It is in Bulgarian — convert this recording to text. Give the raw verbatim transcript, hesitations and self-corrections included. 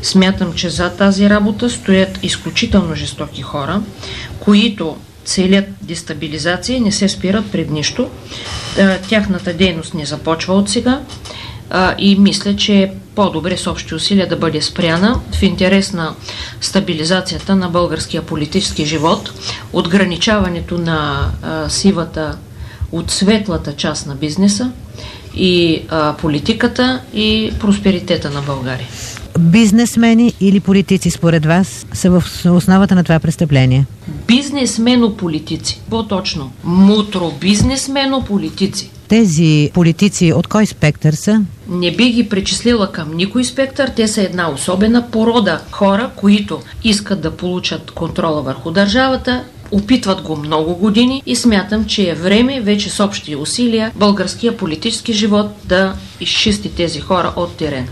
Смятам, че за тази работа стоят изключително жестоки хора, които целят дестабилизация и не се спират пред нищо. Тяхната дейност не започва от сега и мисля, че е по-добре с общи усилия да бъде спряна в интерес на стабилизацията на българския политически живот, отграничаването на сивата от светлата част на бизнеса и а, политиката и просперитета на България. Бизнесмени или политици според вас са в основата на това престъпление? Бизнесмено-политици. По-точно. Мутро-бизнесмено-политици. Тези политици от кой спектър са? Не би ги причислила към никой спектър. Те са една особена порода хора, които искат да получат контрола върху държавата, опитват го много години и смятам, че е време вече с общи усилия българския политически живот да изчисти тези хора от терена.